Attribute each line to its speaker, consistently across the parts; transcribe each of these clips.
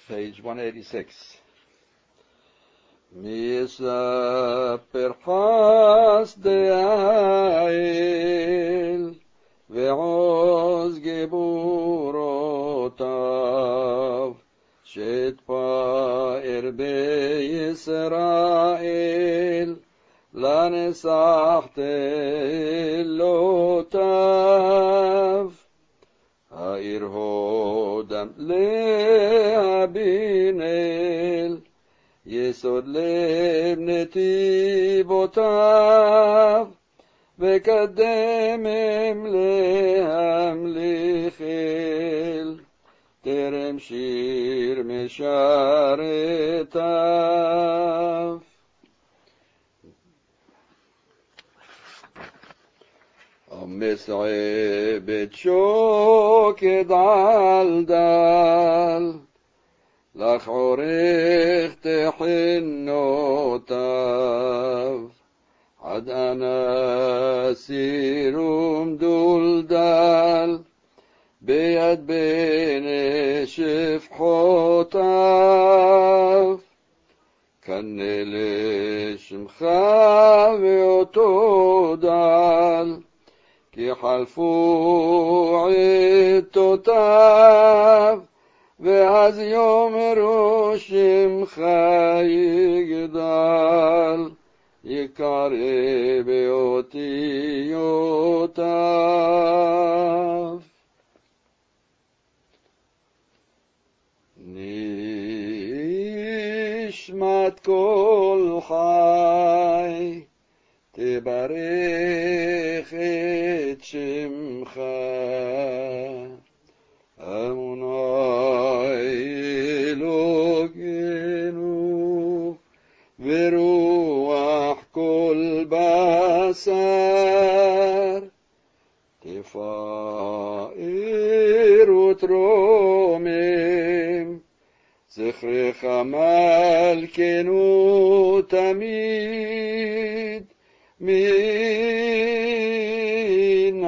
Speaker 1: page 186. מי יספר חסדי האל ועוז גבורותיו, שתפאר בישראל לנסח תהילותיו. העיר הודם להבינל, יסוד לב נתיבותיו, וקדמם להמליך אל, טרם שיר משרתיו. המסעבד שוקד על דל, לך עורך תחנותיו, עד אנה סירום דולדל, ביד בני שפחותיו. קנה לשמך ואותו דל, כי חלפו עתותיו, ואז יאמרו שמך יגדל, יקרא באותיותיו. נשמת כל חי תברך את שמך, אמוני אלוקינו, ורוח כל בשר, תפאר ותרומם, זכרך מלכנו תמיד, מן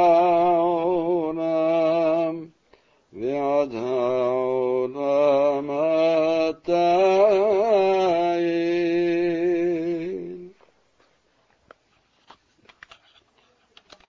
Speaker 1: העולם ועד העולם אתה.